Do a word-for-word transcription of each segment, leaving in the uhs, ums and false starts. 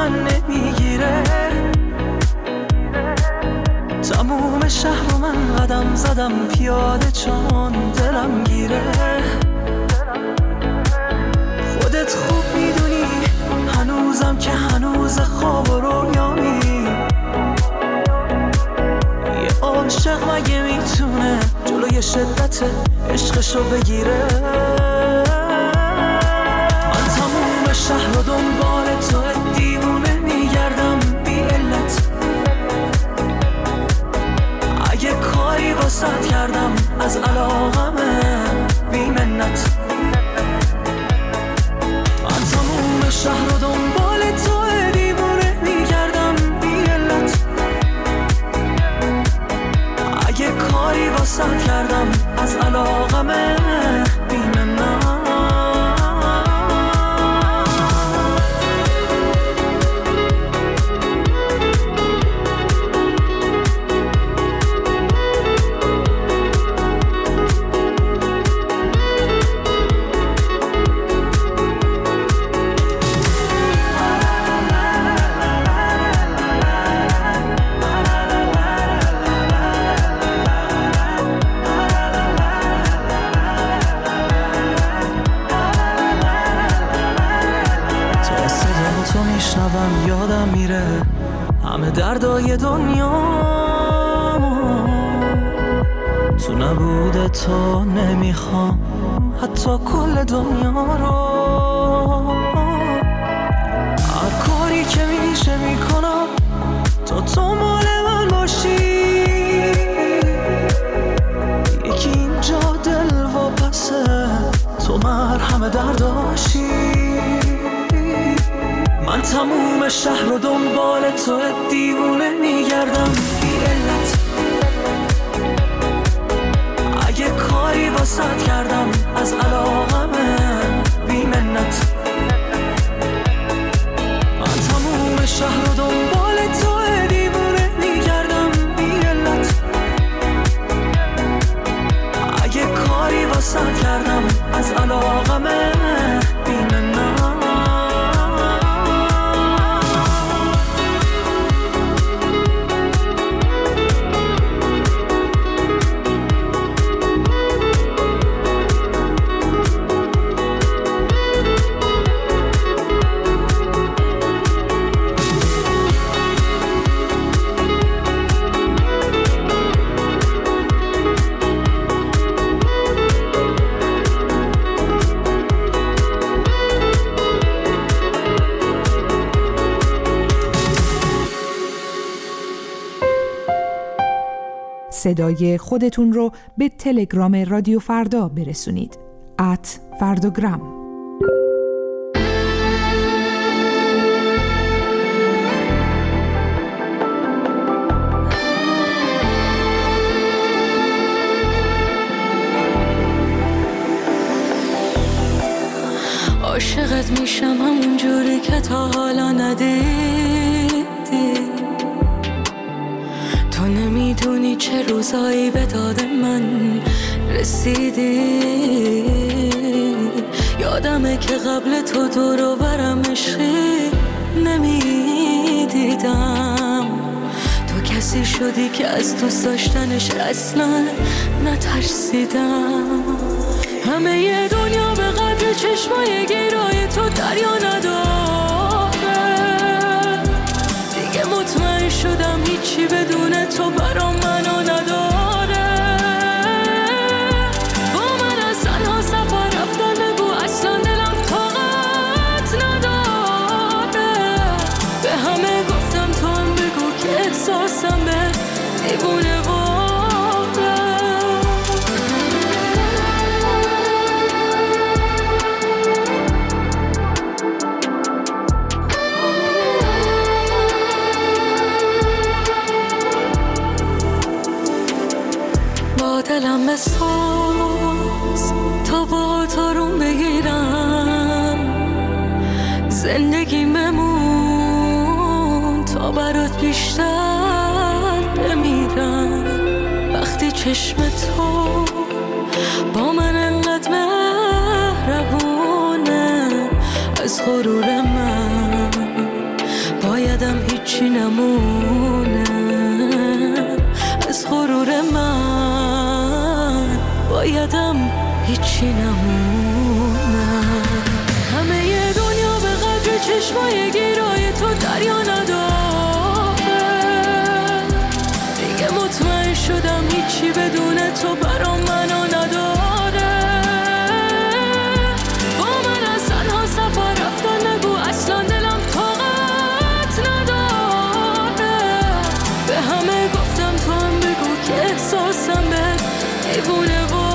من نمیگیره. تموم شهر رو من قدم زدم پیاده چون دلم گیره. خودت خوب میدونی هنوزم که هنوز خواب و رویامی. یه عاشق مگه میتونه جلوی شدت عشقشو بگیره؟ من تموم شهر رو دنبال تو دیوونه میگردم بی علت. اگه کاری واسط کردم از علاقمه بی منت. من تموم شهر رو دنبال تو دیوونه میگردم بی علت. اگه کاری واسط کردم از علاقمه بی منت. یادم میره همه دردای دنیامو. تو نبوده تو نمیخوام حتی کل دنیا رو. هر کاری که میشه میکنم تا تو مال من باشی. یکی اینجا دل و پسه تو مرهم درداشی. من تموم شهر رو دنبال تو دیوونه میگردم بی علت. اگه کاری واسط کردم از علاقمه بی منت. من تموم شهر رو دنبال تو دیوونه میگردم بی علت. اگه کاری واسط کردم از علاقمه بی منت. صدای خودتون رو به تلگرام رادیو فردا برسونید. ات فرداگرام. عاشقت میشم همون جوری که تا حالا ندیدی. تو نمیدونی چه روزایی به داد من رسیدی. یادمه که قبل تو دور و برم عشقی نمیدیدم. تو کسی شدی که از دوست داشتنش اصلا نترسیدم. همه ی دنیا به قدر چشمای گیرای تو دریا نداره. دیگه مطمئن شدم هیچی بدون تو برام منو نداره. با من از تنها سفر رفتن بگو اصلا دلم طاقت نداره. به همه گفتم تو هم بگو که احساسم به دیوونه دلم بساز تا با تارون بگیرم. زندگی ممون تا برات بیشتر بمیرم. وقتی چشم تو با من انقدر مهربونه، از غرور من هیچی نمونه از غرور من، بایدم هیچی نمونه. همه ی دنیا به قدر چشمای گیرای تو دریا نداره، دیگه مطمئن شدم هیچی بدون تو برام منو نداره. با من از تنها سفر رفتن نگو، اصلا دلم طاقت نداره. به همه گفتم تو هم بگو که احساسم به دیوونه واره.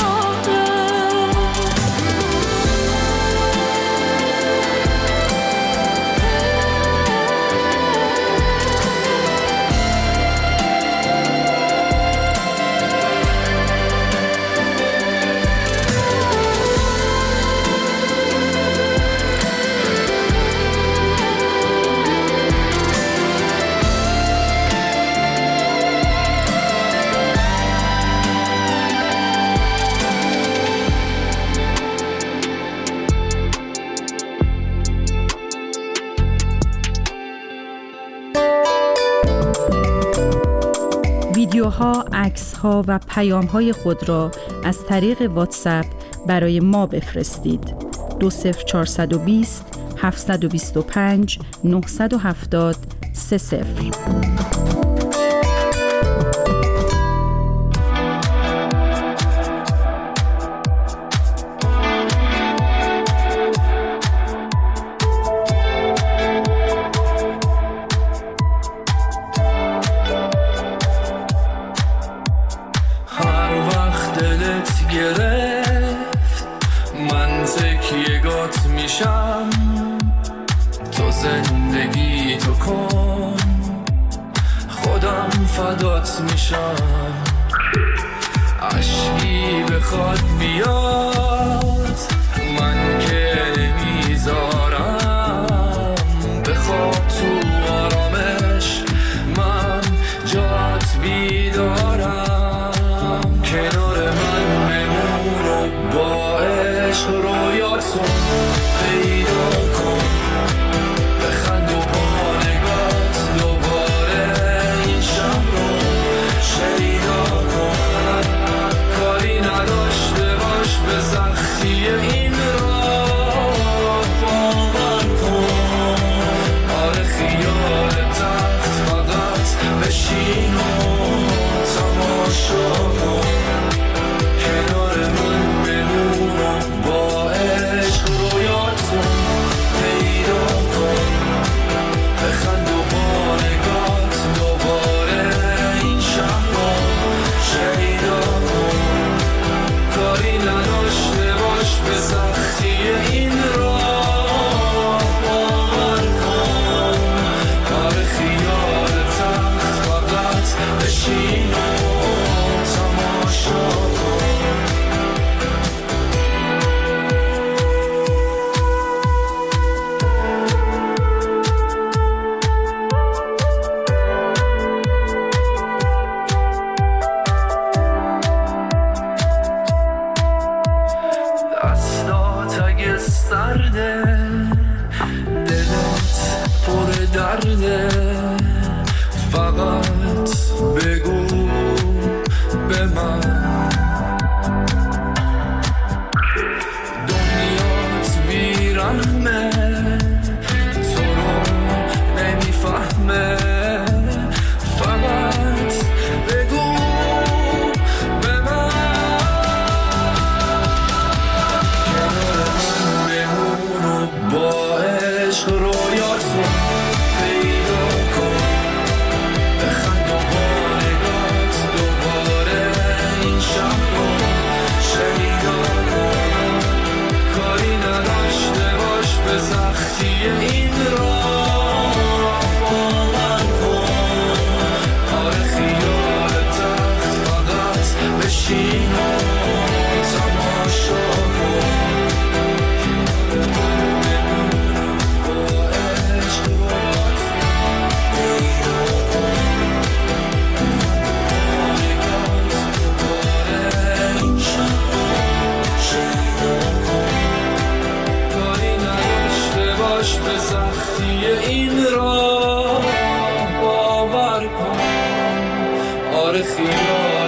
ویدیوها، عکس‌ها و پیام‌های خود را از طریق واتساپ برای ما بفرستید. دو صفر چهارصد و بیست هفتصد و بیست و پنج نهصد و هفتاد سه صفر. گرفت من تکیه‌گات میشم، تو زندگی تو کن خودم فدات میشم. عشقی بخواد بیاد من که نمیذارم، بخواب تو آرامش من جات بیدارم. کنار من بمون و با عشق رویاتو پیدا کن، بخند و با نگات دوباره این شب رو شیدا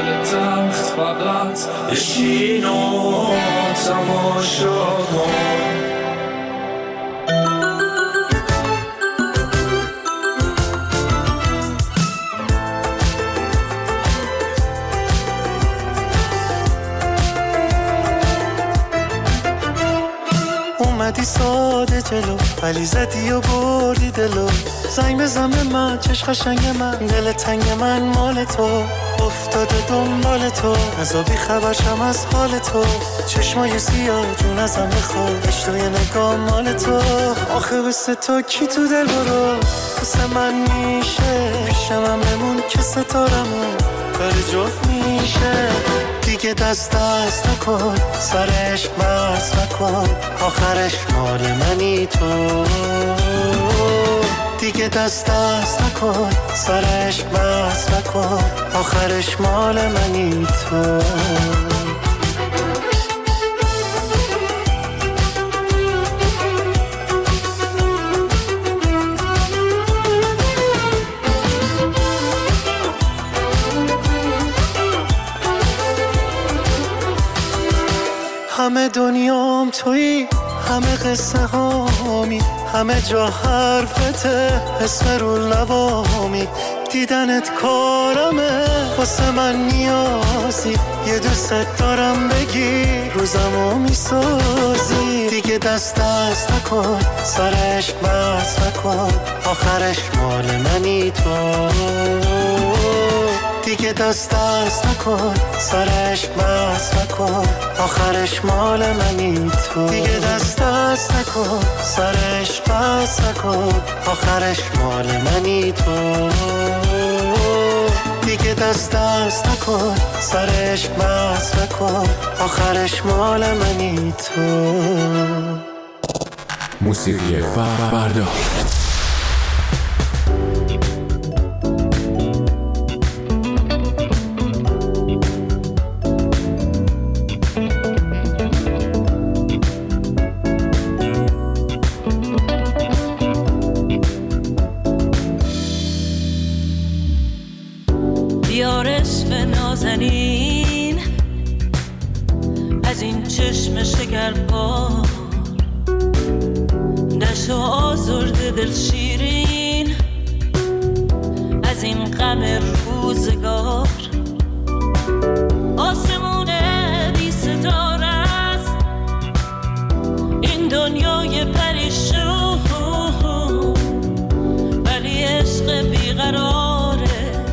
بالای تخت فقط بشین و تماشا کن. اومدی ساده جلو ولی زدی و بردی دلو. زنگ بزن به من چش قشنگ من، دل تنگ من مال تو. افتاده دنبال تو نزا بی خبرشم از حال تو. چشمای سیاه جون ازم بخواد، اشتوی نگاه مال تو. آخه بسه تو کی تو دل برو بسه من میشه، پیشم هم بمون که ستارمون داره جفت میشه. دیگه دست دست نکن سرش بس نکن، آخرش مال منی تو. دیگه دست دست نکن سرش بس نکن، آخرش مال منی تو. همه دنیام تویی، همه قصه هامی، همه جا حرفته، اسم رو لبامی. دیدنت کارمه واسه من نیازی، یه دوست دارم بگی روزمو میسازی. دیگه دست دست نکن سرش بس نکن، آخرش مال منی تو. دیگه دست دست نکن سرش بس نکن، آخرش مال منی تو. دیگه دست دست نکن سرش بس نکن، آخرش مال منی تو. دیگه دست دست نکن سرش بس نکن، آخرش مال منی تو. موسیقی فردا. نازنین از این چشم شکربار، نشو آزرده دل شیرین از این غم روزگار. آسمون بی ستاره است این دنیای پریشون، ولی عشق بیقرارش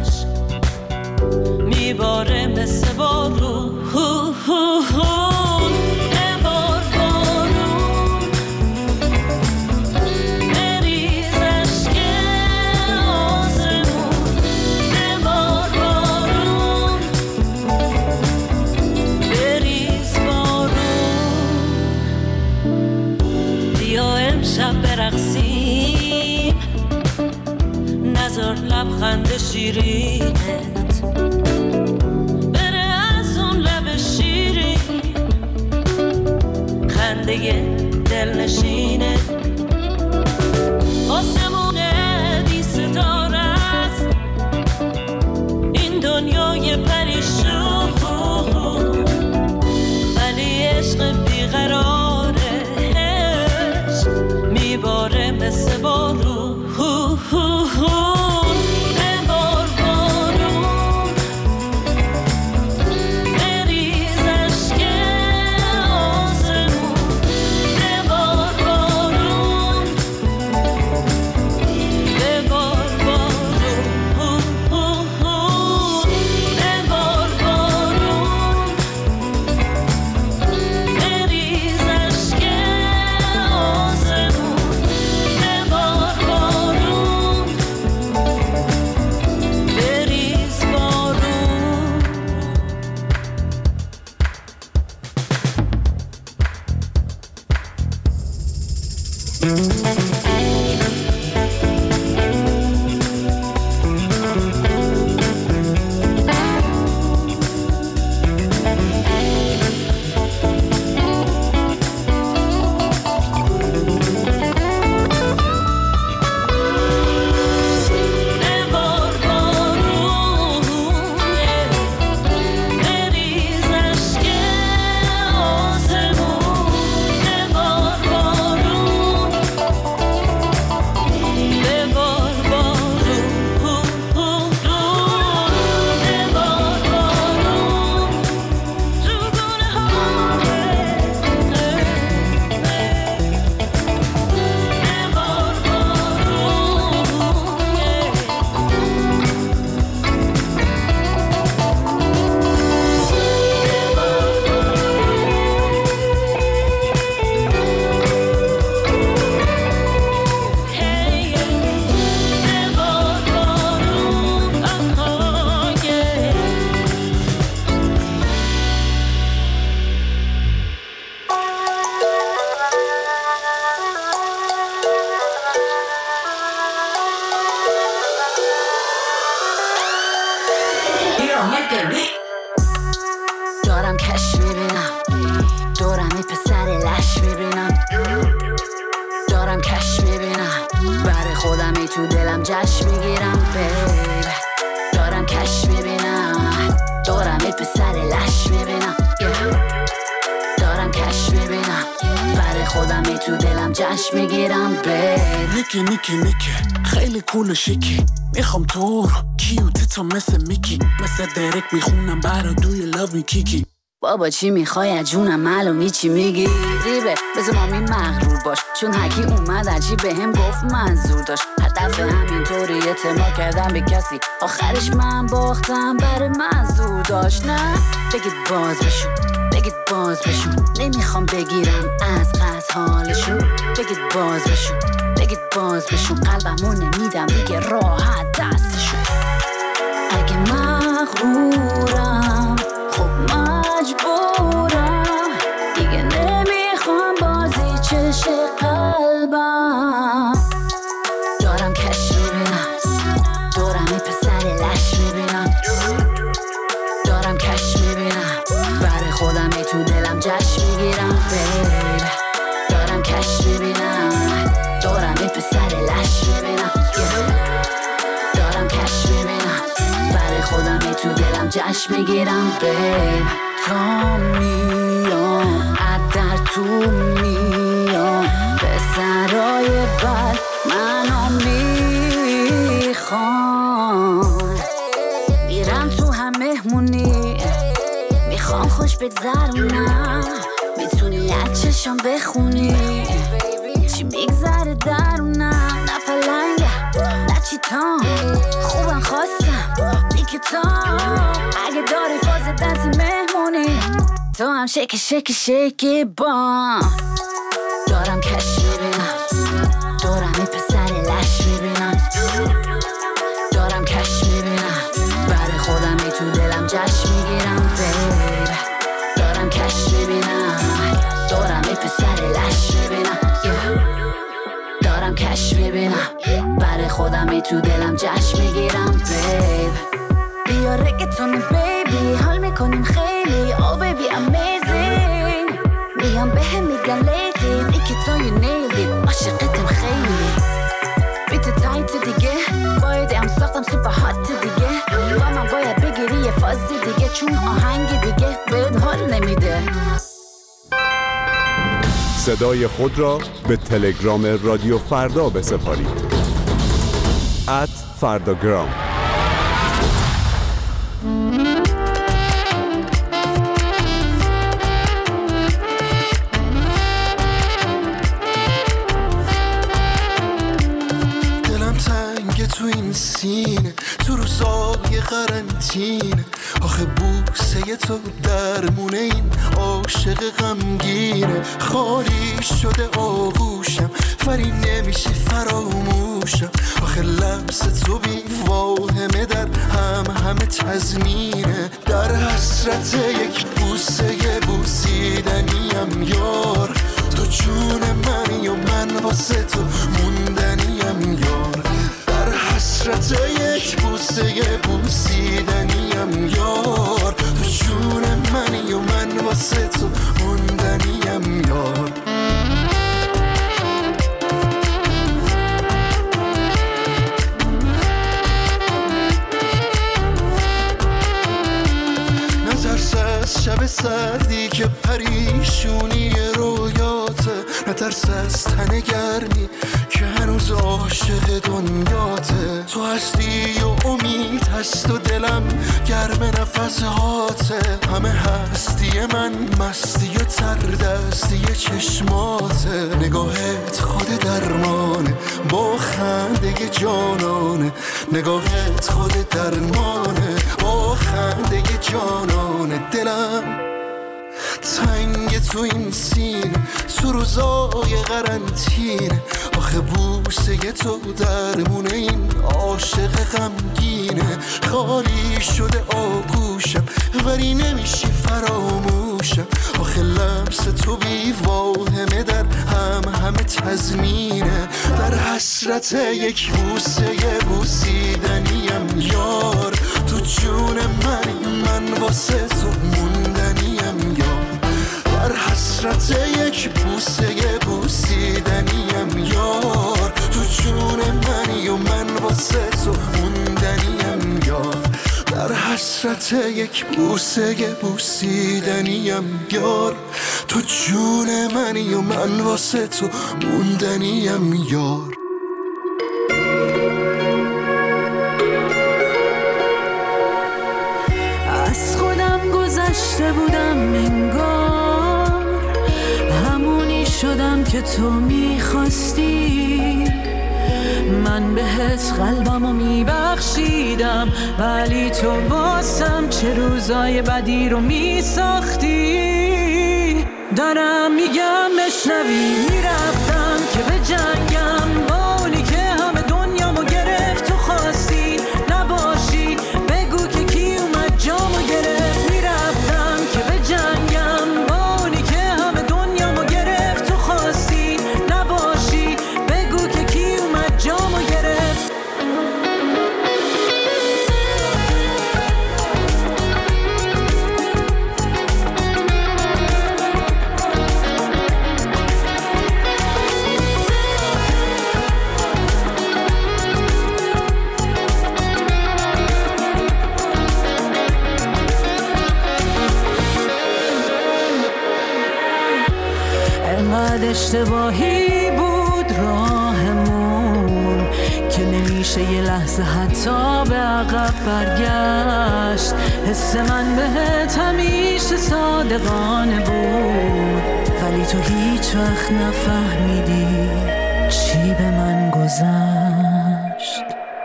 میباره مثل بارون. ببار بارون بریز عشق آسمون. ببار بارون بریز بارون. بیا امشب برقصیم، نذار لبخند شیرینت بره از اون لب شیرین، خنده دل نشینه. آسمون بی ستاره است این دنیای پریشون، ولی عشق بیقرارش میباره مثل بارون. ببار کش میبینم دورم ای پسر لش میبینم دارم کش میبینم برای خودم ای تو دلم جشن میگیرم بیب دارم کش میبینم دورم ای پسر لش میبینم دارم کش میبینم برای خودم ای تو دلم جشن میگیرم بیب نیکی نیکی نیکی خیلی کول و شیکی میخوام تو رو کیوت تا مثل میکی مثل درک میخونم برا دوی لو می کیکی بابا چی میخوای از جونم معلومی چی میگی ریبه بذار مامی مغرور باش چون حکی اومد عجیب به هم گفت منظور داشت هدف همینطوری اعتماد کردم به کسی آخرش من باختم برای منظور داشت نه بگید باز بشون بگید باز بشون نمیخوام بگیرم از قصد حالشون بگید باز بشون بگید باز بشون قلبمو نمیدم دیگه راحت دستشون اگه مغرورم خب مجبورم دیگه نمیخوام بازی چش قلبم دارم کش میبینم دورم ای پسر لش میبینم دارم کش میبینم برای خودم ای تو دلم جشن میگیرم بیب دارم کش میبینم دورم ای پسر لش میبینم دارم کش میبینم برای خودم ای تو دلم جشن میگیرم بیب تا میام در تو میام به سرای بر منو میخوام میرم تو هم مهمونی میخوام خوش بگذرونم میتونی از چشم بخونی چی میگذره درونم نه پلنگم نه چیتام خوبم خواستم نیکتام اگه داری فاز دنسی مهمونی تو هم شکی شکی شکی با دارم کش میبینم دورم ای پسر لش میبینم دارم کش میبینم برای خودم ای تو دلم جشن میگیرم بیب دارم کش میبینم دورم ای پسر لش میبینم دارم کش میبینم برای خودم ای تو دلم جشن میگیرم بیب بیا رگتون بیبی حال میکنیم خیلی oh baby amazing میام به هم میگن لیدی نیکی تو you nailed it عاشقتم خیلی بیت تایت دیگه باید ام ساختم سوپر هات دیگه با من باید بگیری یه فازی دیگه چون آهنگ دیگه بهت حال نمیده صدای خود را به تلگرام رادیو فردا بسپارید ات فرداگرام. تو این سینه تو روزای قرنطینه آخه بوسه تو درمونه این عاشق غمگینه خالی شده آغوشم ولی نمیشه فراموشم آخه لمس تو بی واهمه در هم همه تضمینه در حسرت یک بوسه بوسیدنیم یار تو جون منی و من واسه تو موندنیم یار حسرت یک بوسه بوسیدنیم یار تو جون منی و من واسه تو موندنیم یار نترس از شب سردی که پریشونی رویاته نترس از تن گرمی که هنوز عاشق دنیاته تو هستی و امید هست و دلم گرم نفسهاته همه هستی من مستی و تردستی چشماته نگاهت خود درمانه با خنده جانانه نگاهت خود درمانه با خنده جانانه دلم تنگ تو این سین تو روزای قرنطینه آخه بوسه تو درمونه این عاشق غمگینه خالی شده آغوشم ولی نمیشی فراموشم آخه لمس تو بی واهمه در هم همه تضمینه در حسرت یک بوسه بوسیدنیم یار تو جون منی من واسه تو موندنیم حسرت یک بوسه بوسیدنیم یار، تو جون منی و من واسه تو موندنیم یار. در حسرت یک بوسه بوسیدنیم یار، تو جون منی و من واسه تو موندنیم یار. از خودم گذشته بودم انگار، همونی شدم که تو میخواستی. من بهت قلبمو میبخشیدم، ولی تو واسم چه روزای بدی رو میساختی. دارم میگم بشنوی، میرفتم که به جنگم با اونی که همه دنیامو گرفت. تو خواستی نباشی، بگو که کی اومد جامو گرفت. میرفتم که به جنگم با اونی که همه دنیامو گرفت. تو خواستی نباشی، بگو که کی اومد جامو گرفت. انقدر اشتباهی بود راهمون که نمیشه یه لحظه حتی به عقب برگشت. حس من بهت همیشه صادقانه بود، ولی تو هیچ وقت نفهمیدی چی به من گذشت.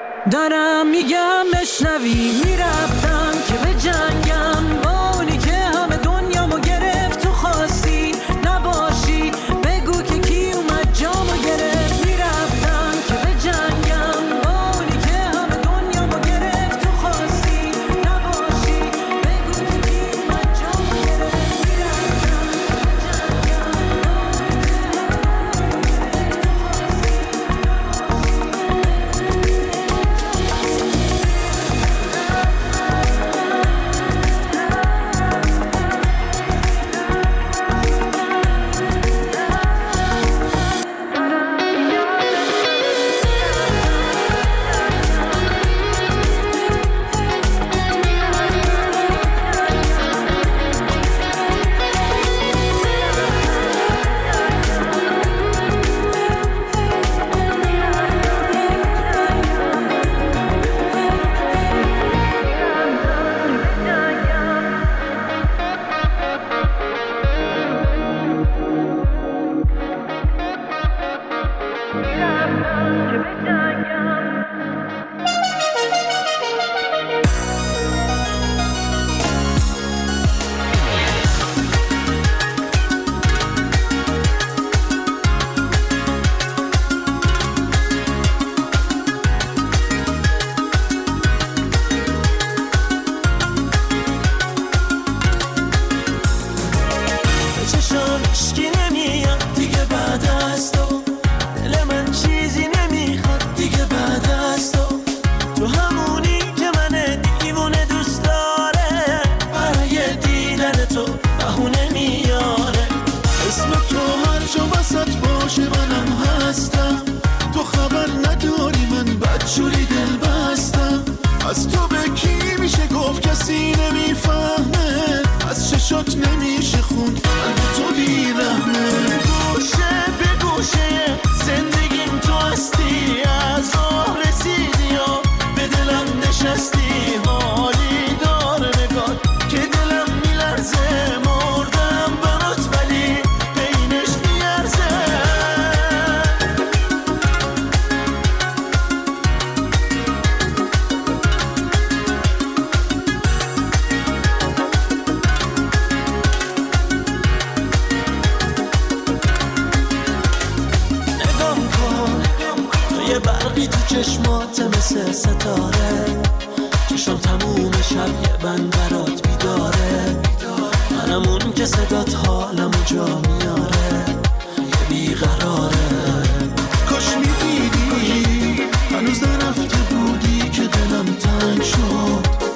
دارم میگم بشنوی، میرفتم که به جنگم با اونی که همه دنیامو گرفت. تو خواستی نباشی، بگو که کی اومد جامو گرفت. میرفتم که به جنگم با اونی که همه دنیامو گرفت. تو خواستی نباشی، بگو که کی اومد جامو گرفت. میرفتم که به جنگم با اونی که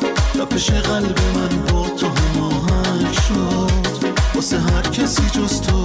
پیش قلب من با تو هماهنگ شد، واسه هر کسی جز تو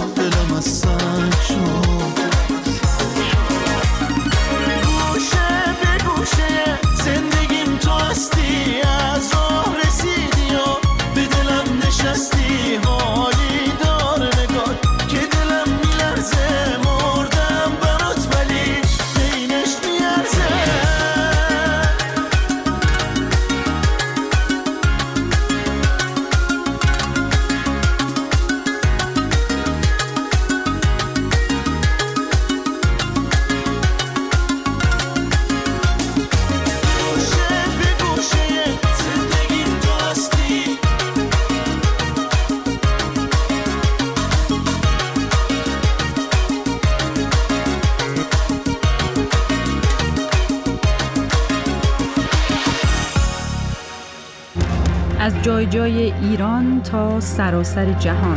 جای جای ایران تا سراسر جهان.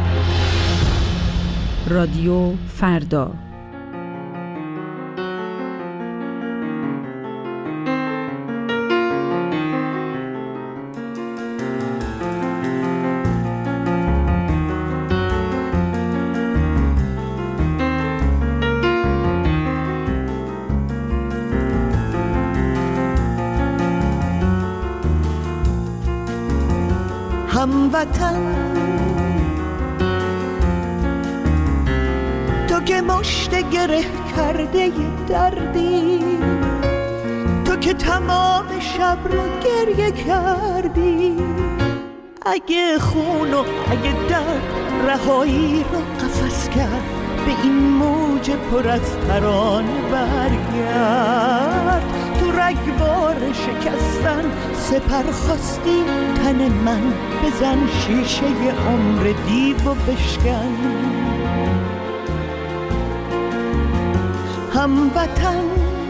رادیو فردا. هموطن تو که مشت گره کرده دردی، تو که تمام شب رو گریه کردی، اگه خون و اگه درد رهایی رو قفس کرد، به این موج پر از ترانه برگرد. تو رگبار شکستن سپر خواستی تن من، بزن شیشه عمر دیو و بشکن. هموطن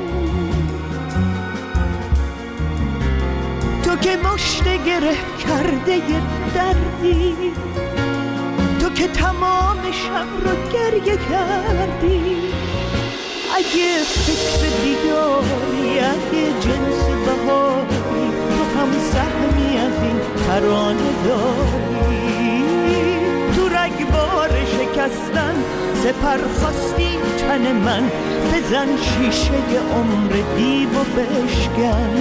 تو که مشت گره کرده دردی، تو که تمام شب رو گریه کردی، اگه فکر دیداری، اگه جنس بهاری، تو هم سهمی از این ترانه داری. تو رگبار شکستن سپر خواستی تن من، بزن شیشه عمر دیو و بشکن.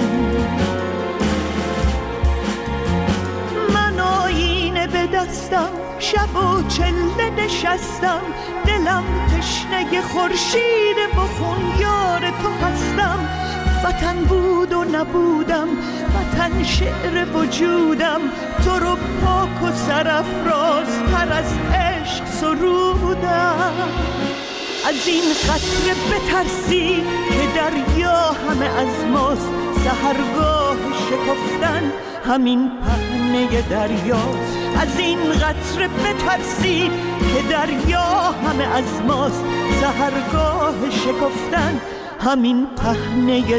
من آینه به دستم شب و چله نشستم، دلم تشنه خورشید بخون یار تو هستم. وطن بود و نبودم، وطن شعر وجودم، تو رو پاک و سرافراز تر از عشق سرودم. از این قطره بترسی که دریا همه از ماست، سحرگاه شکفتن همین پهنه دریاست. از این قطره بترسی که دریا همه از ماست، سحرگاه شکفتن همین پهنه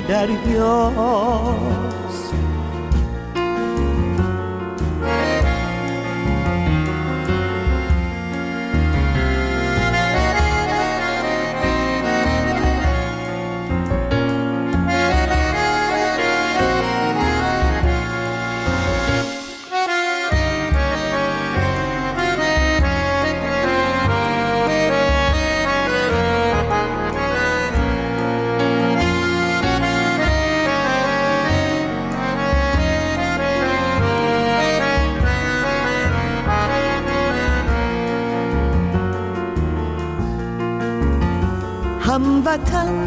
دریاست. هموطن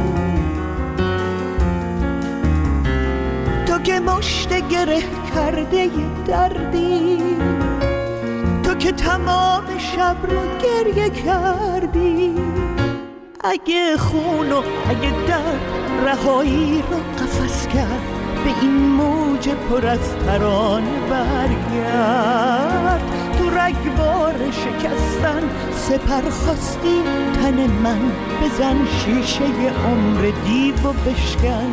تو که مشت گره کرده دردی، تو که تمام شب رو گریه کردی، اگه خون و اگه درد رهایی رو قفس کرد، به این موج پر از ترانه برگرد. تو رگبار شکستن سپر خواستی تن من، بزن شیشه عمر دیو و بشکن.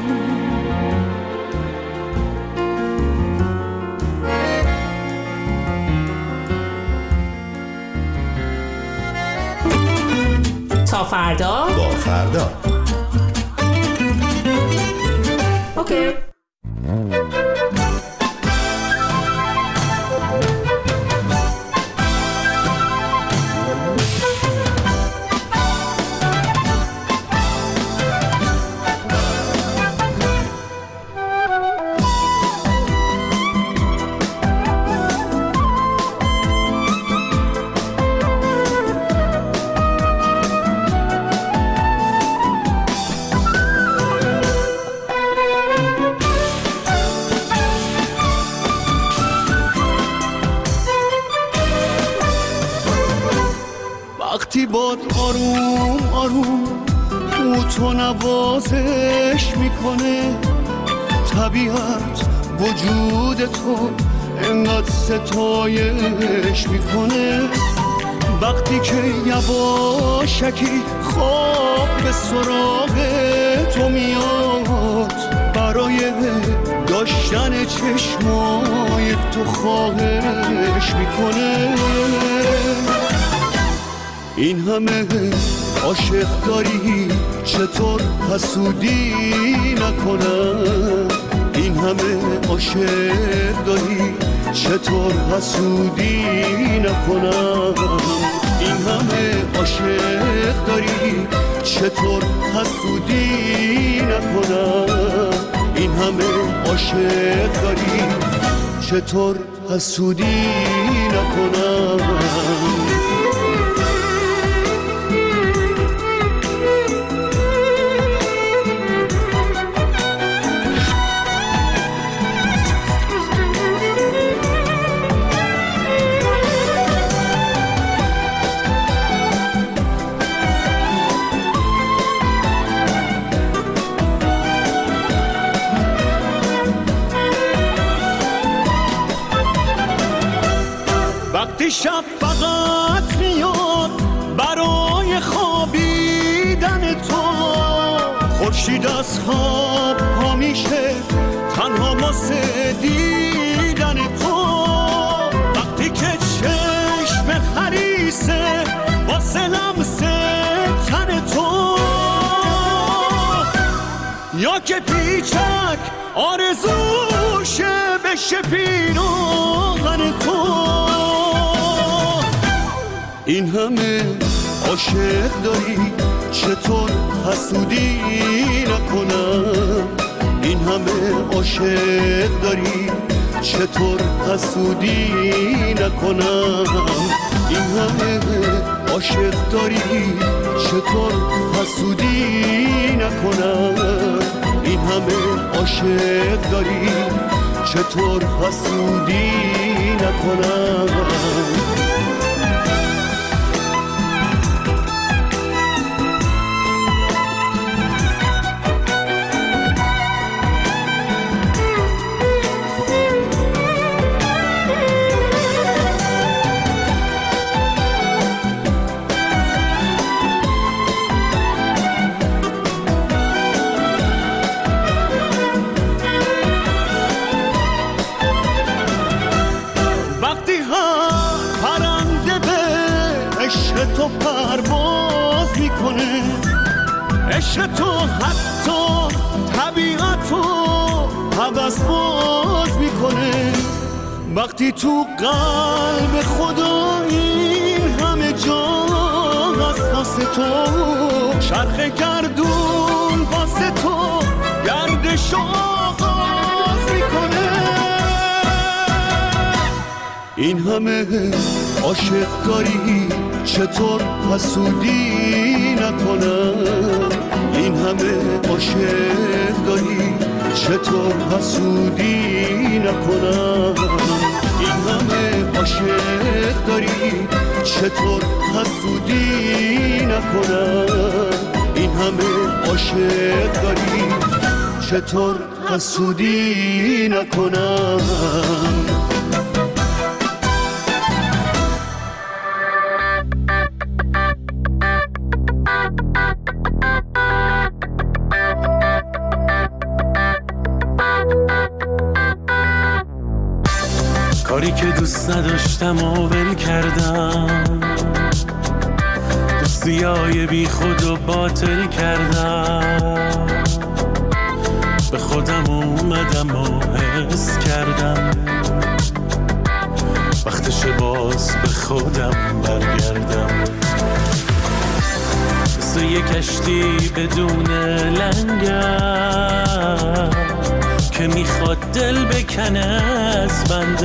تا فردا با فردا. اوکی. وقتی باد آروم آروم او تو نوازش میکنه، طبیعت وجود تو انقدر ستایش میکنه. وقتی که یواشکی خواب به سراغ تو میاد، بر برای داشتن چشمای تو خواهش میکنه. این همه عاشق داری چطور حسودی نکنم؟ این همه عاشق داری چطور حسودی نکنم؟ این همه عاشق داری چطور حسودی نکنم؟ این همه عاشق داری چطور حسودی نکنم؟ شب فقط میاد برای خوابیدن تو، خورشید از خواب پا میشه تنها واسه دیدن تو. وقتی که چشم حریصه واسه لمس تن تو، یا که پیچک آرزوشه بشه پیراهن تو. این همه عاشق داری چطور حسودی نکنم؟ این همه عاشق داری چطور حسودی نکنم؟ این همه عاشق داری چطور حسودی نکنم؟ این همه عاشق داری چطور حسودی نکنم؟ تو پرواز میکنه، عشق تو حتی طبیعت رو حوض باز میکنه. وقتی تو قلب خدا این همه جا هست واسه تو، چرخ گردون واسه تو گردش آغاز میکنه. این همه عاشق داری چطور حسودی نکنم؟ این همه عاشق داری چطور حسودی نکنم؟ این همه عاشق داری چطور حسودی نکنم؟ این همه عاشق داری چطور حسودی نکنم؟ کاری که دوست نداشتم و ول کردم، دوستیای بی خود و باطل کردم. به خودم اومدم و حس کردم وقتش باز به خودم برگردم. مثل یه کشتی بدون لنگر که میخواد دل بکنه از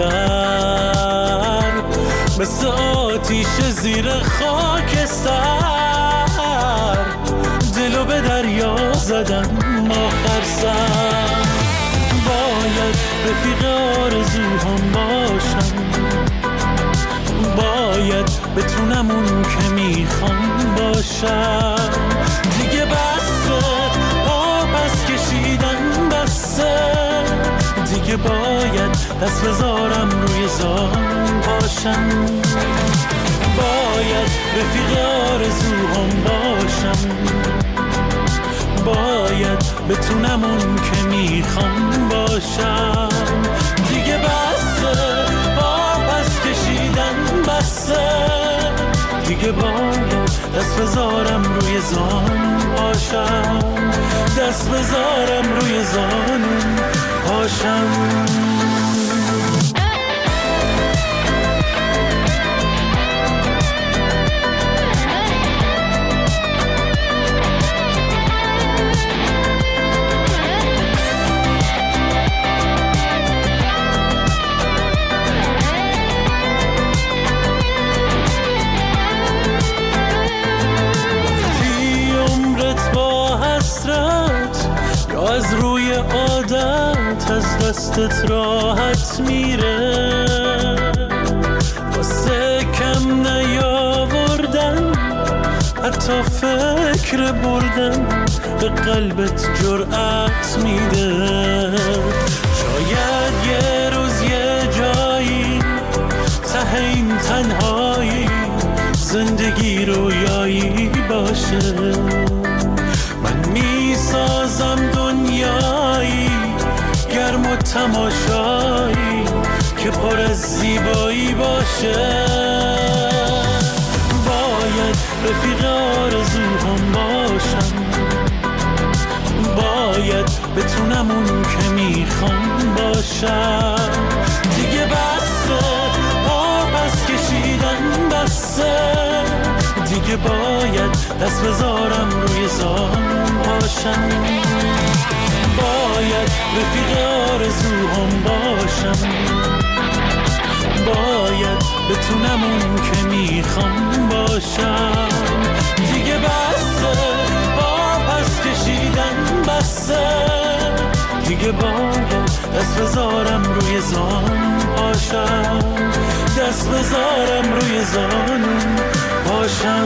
بندر، مثل آتیش زیر خاک سر دلو به دریا زدم آخر سر. باید رفیق آرزوهام باشم، باید بتونم اون که میخوام باشم. دیگه بسه پس کشیدن بسه، دیگه باید دست بذارم روی زان باشم. باید رفیق آرزوهام باشم، باید بتونم اون که میخوام باشم. دیگه بسه آبس کشیدن بسه، دیگه باید دست بذارم روی زان پاشم، دست بذارم روی زان پاشم. از روی عادت از دستت راحت میره، واسه کم نیاوردن حتی فکر بردن به قلبت جرأت میده. شاید یه روز یه جایی ته این تنهایی زندگی رویایی باشه، من میسازم دنیایی گرم و تماشایی که پر از زیبایی باشه. باید رفیق آرزوهام باشم، باید بتونم اون که میخوام باشم. دیگه بسه آبس کشیدن بسه، دیگه باید دست بذارم روی زان پاشم. باید رفیق آرزوهام باشم، باید بتونم اون که میخوام باشم. دیگه بسه آبس کشیدن بسه، دیگه باید دست بذارم روی زان پاشم، دست بذارم روی زان پاشم.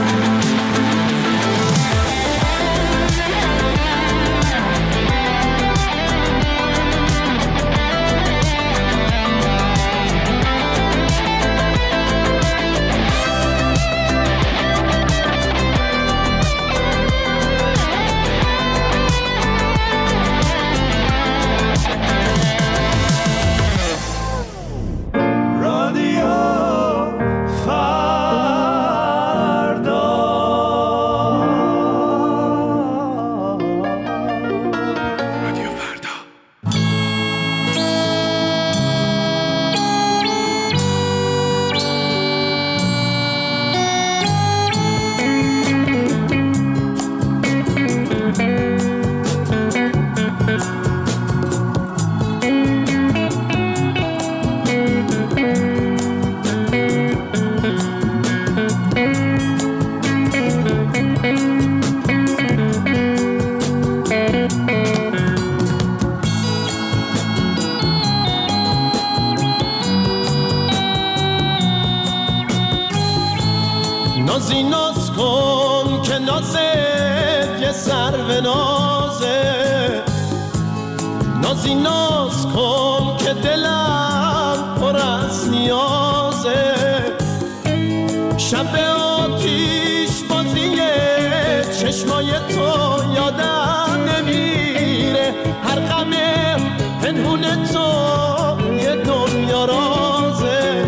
نازی ناز کن که نازت یه سرو نازه، نازی ناز کن که دلم پر از نیازه. شب آتیش بازیه چشمای تو یادم نمیره، هر غم پنهون تو یه دنیا رازه.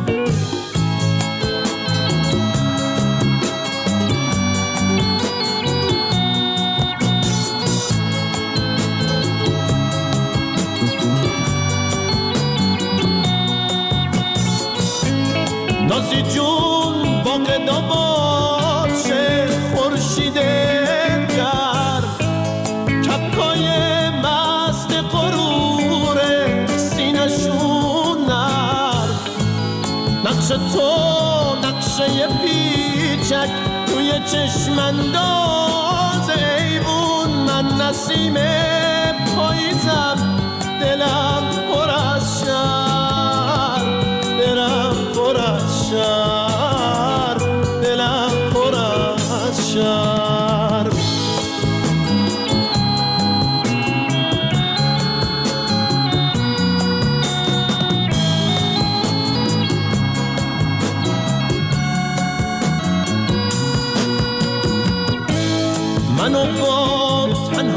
نازی جون باغ داماد چه خورشیده کرد، کپکای مست غرور سینشون نرد. نقش تو نقشه پیچک توی چشم انداز ایوون، من نسیم پاییزم دلم پر از شهر، دلم پر از شهر، دلم پر از شهر. منو با تنها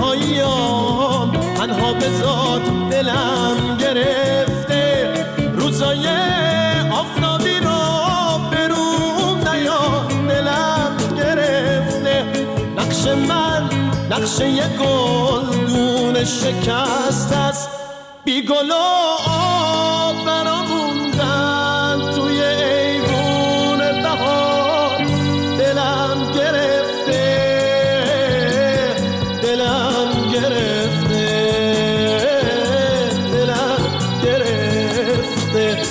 بذار دلم گرفته روزای آفتابی رو برون نیا دلم گرفته نقش من نقش یه گل دون شکست است بی گل و آب برا موندن توی ایوون بهار دلم گرفته دلم گرفته دلم گرفته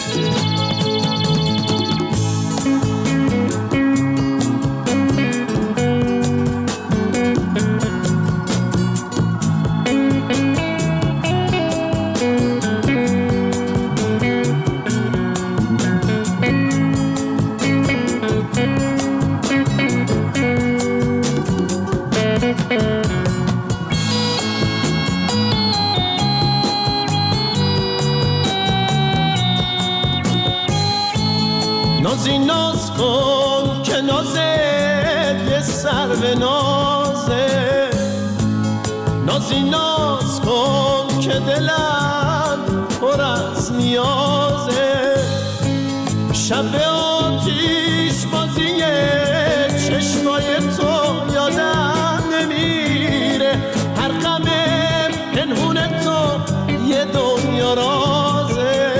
نازی ناز کن که نازت یه سر به نازه نازی ناز کن که دلم پر از نیازه شب آتیش بازی چشمای تو یادم نمیره هر غم پنهون تو یه دنیا رازه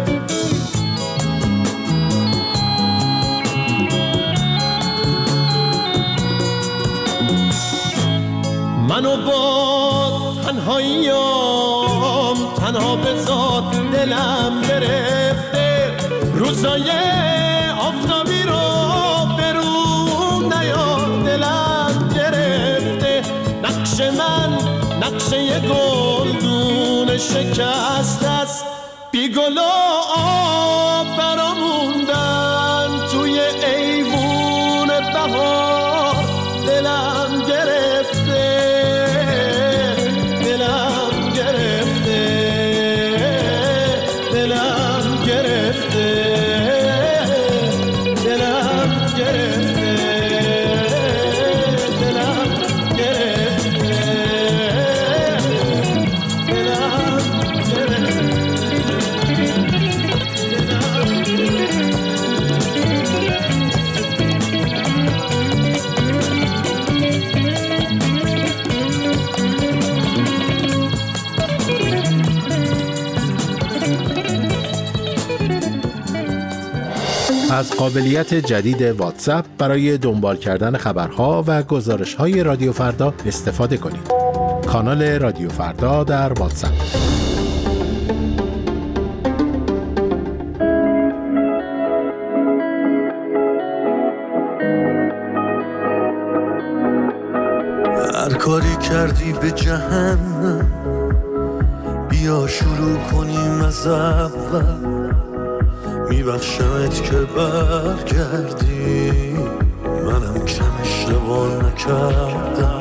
منو با تنهاییام تنها بذار دلم گرفته روزای آفتابی رو برون نیا دلم گرفته نقش من نقش یه گل دون شکست است بی گل و آب برا موندن توی ایوون بهار دلم گرفته دلم گرفته دلم گرفته دلم گرفته دلم گرفته از قابلیت جدید واتساپ برای دنبال کردن خبرها و گزارش‌های رادیو فردا استفاده کنید. کانال رادیو فردا در واتساپ. هر کاری کردی به جهنم بیا شروع کنیم از اول میبخشمت که برگردی منم کم اشتباه نکردم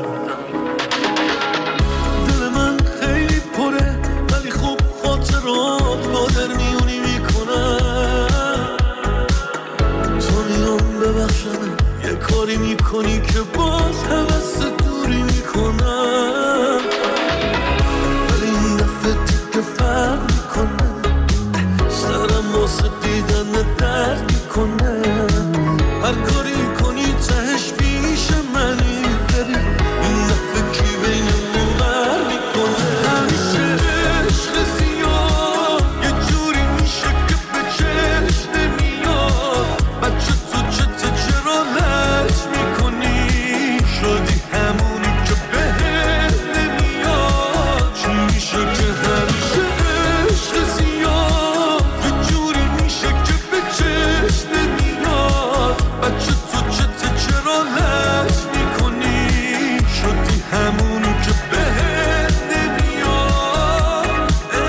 دل من خیلی پره ولی خوب خاطرات با در میونی میکنم تو میام ببخشمت یه کاری میکنی که باز حوث دوری میکنم ولی این دفعه دیگه فرق میکنه سرم واسه دیدن درد میکنه هر کاری کنی تهش پیش منی بری این دفعه کی بینمون بر میکنه همیشه عشق زیاد یه جوری میشه که به چشم نمیاد بچه تو چته چرا لج میکنی شدی همونی که بهت نمیاد چی میشه که همیشه عشق زیاد یه جوری میشه که به چشم نمیاد بچه تو چته چرا لج میکنی شدی همونی که بهت نمیاد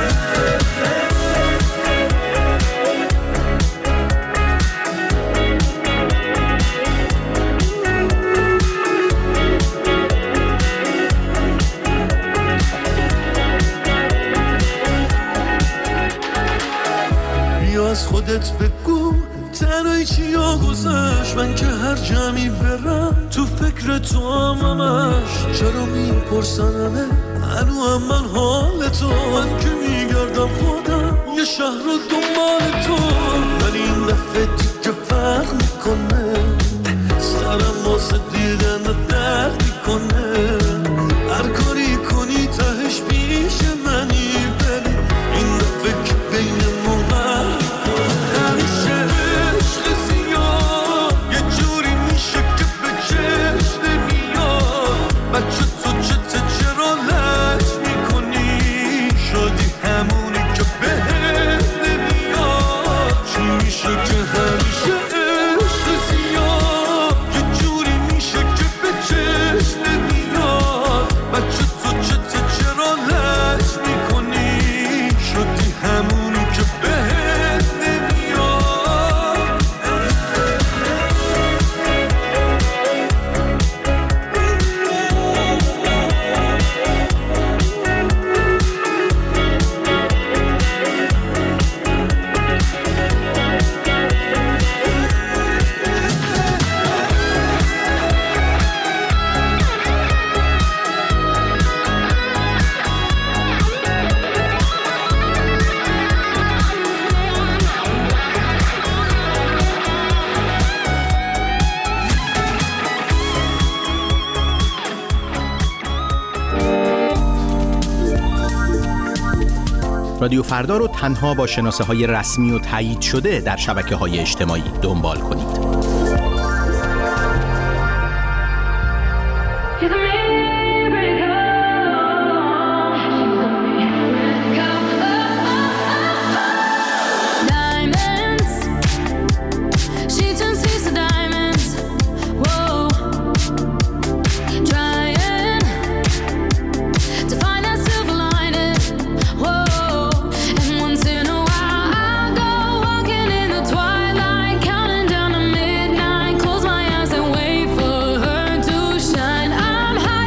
بیا از خودت بگو تنهایی چیا گذشت من که هر جمعی برم تو فکر تو هم همش چرا میپرسنمه هنو هم من حال تو، من که میگردم خودم یه شهر رو دنبال تو، ولی این دفعه دیگه فرق میکنه، سرم واسه دیدن درد میکنه، هر کاری کنی تهش پیش منی، بلی این دفعه که بین موقع میکنه. همیشه عشق زیاد یه جوری میشه که به چشم نمیاد، بچه تو چته چرا لج میکنی، شدی همونی که بهت نمیاد، چی میشه که همیشه عشق زیاد یه جوری میشه که به چشم نمیاد، بچه تو چته چرا لج میکنی، شدی همونی که بهت نمیاد. رادیو فردا رو تنها با شناسه های رسمی و تایید شده در شبکه های اجتماعی دنبال کنید. I'm high.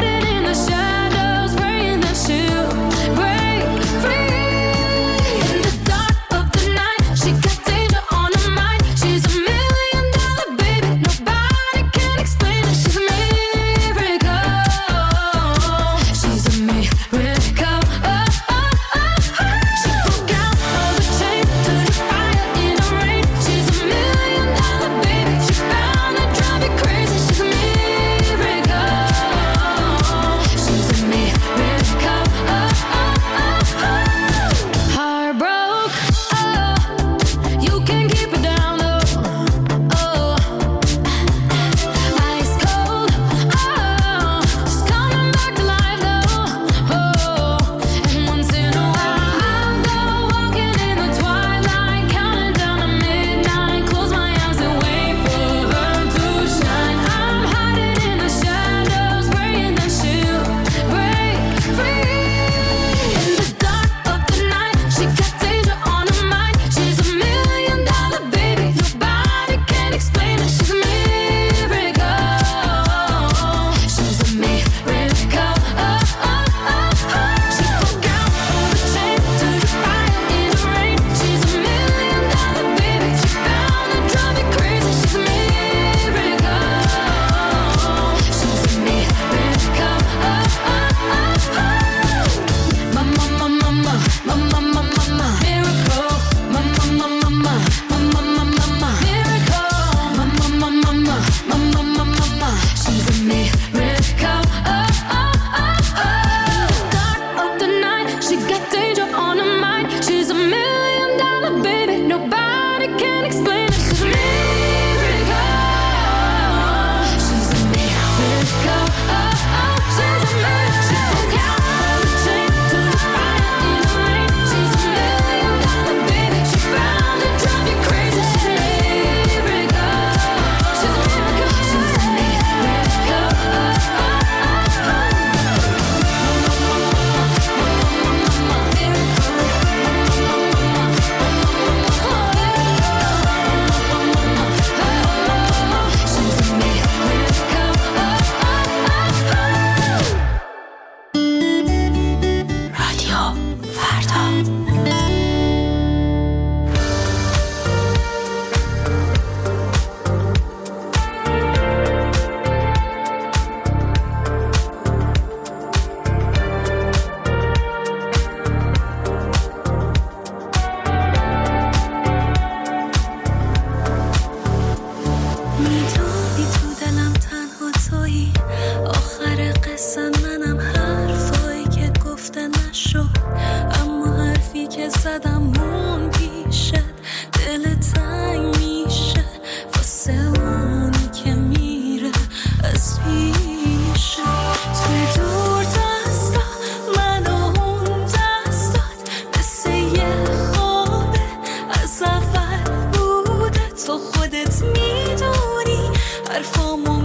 میدونی تو دلم تنها تویی، آخر قصه منم حرفایی که گفته نشد، اما حرفی که زدم مون پیشت، دل تنگ میشه واسه اونی که میره از پیشه. توی دور دستا من و اون دستات مثل یه خوابه از اول بوده، تو خودت میدونی حرفامو